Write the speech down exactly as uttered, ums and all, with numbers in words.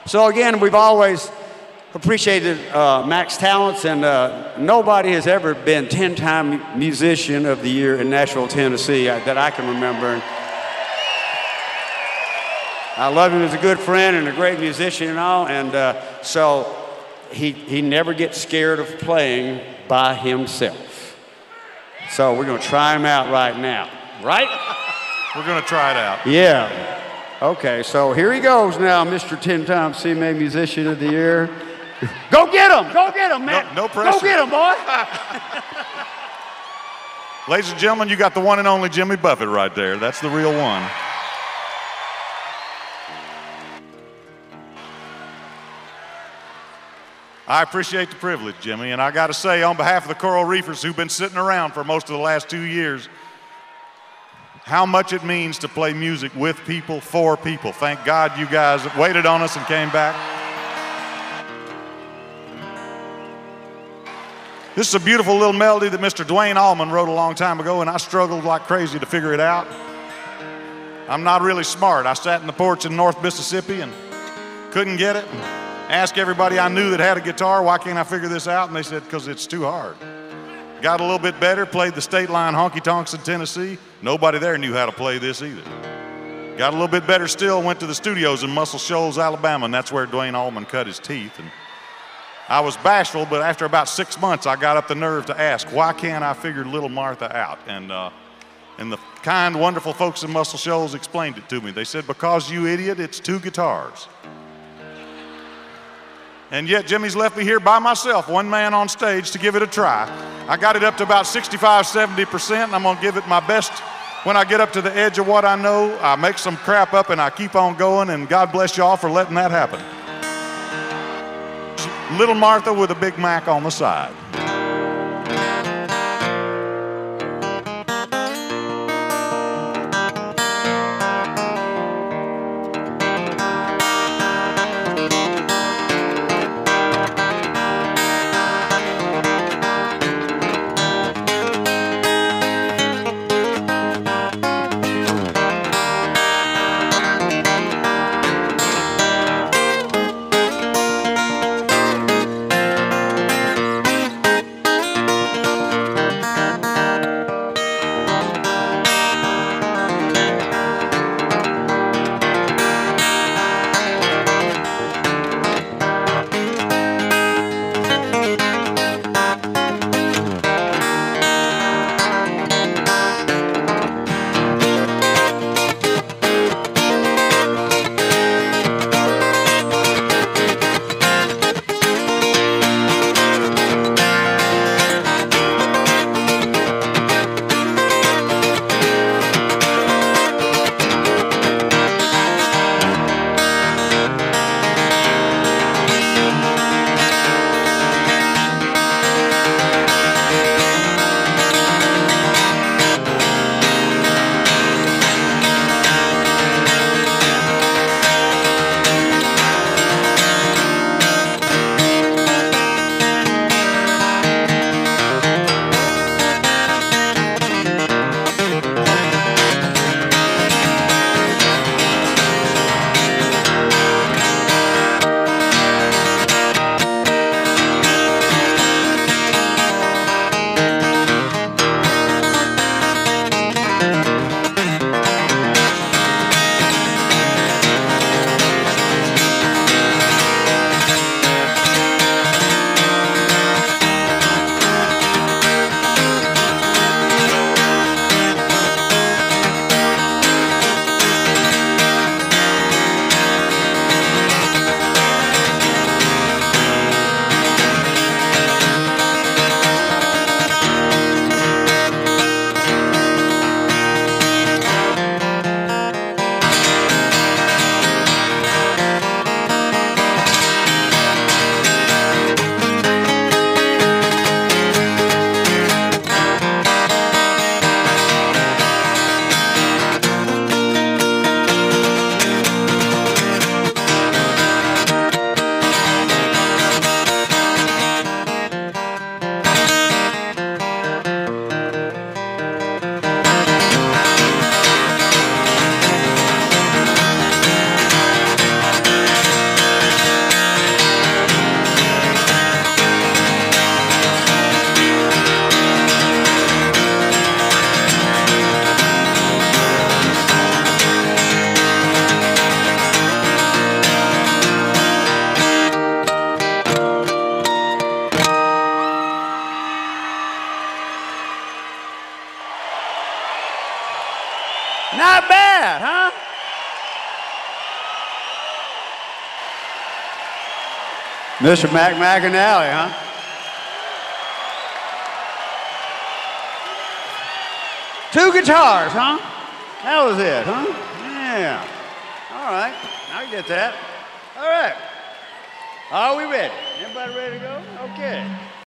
So again, we've always appreciated uh, Mac's talents, and uh, nobody has ever been ten-time musician of the year in Nashville, Tennessee uh, that I can remember. I love him as a good friend and a great musician and all, and uh, so he, he never gets scared of playing by himself. So we're going to try him out right now, right? We're going to try it out. Yeah. Okay, so here he goes now, Mister ten-time C M A Musician of the Year. Go get him! Go get him, man! No, no pressure. Go get him, boy! Ladies and gentlemen, you got the one and only Jimmy Buffett right there. That's the real one. I appreciate the privilege, Jimmy, and I got to say, on behalf of the Coral Reefers who've been sitting around for most of the last two years, how much it means to play music with people, for people. Thank God you guys waited on us and came back. This is a beautiful little melody that Mister Duane Allman wrote a long time ago, and I struggled like crazy to figure it out. I'm not really smart. I sat in the porch in North Mississippi and couldn't get it. Asked everybody I knew that had a guitar, why can't I figure this out? And they said, because it's too hard. Got a little bit better, played the state line honky tonks in Tennessee. Nobody there knew how to play this either. Got a little bit better still, went to the studios in Muscle Shoals, Alabama, and that's where Duane Allman cut his teeth. And I was bashful, but after about six months, I got up the nerve to ask, why can't I figure Little Martha out? And, uh, and the kind, wonderful folks in Muscle Shoals explained it to me. They said, because you idiot, it's two guitars. And yet Jimmy's left me here by myself, one man on stage, to give it a try. I got it up to about sixty-five, seventy percent, and I'm gonna give it my best. When I get up to the edge of what I know, I make some crap up and I keep on going, and God bless y'all for letting that happen. Little Martha with a Big Mac on the side. Not bad, huh? Mister Mac McAnally, huh? Two guitars, huh? That was it, huh? Yeah. All right. I get that. All right. Are we ready? Everybody ready to go? Okay.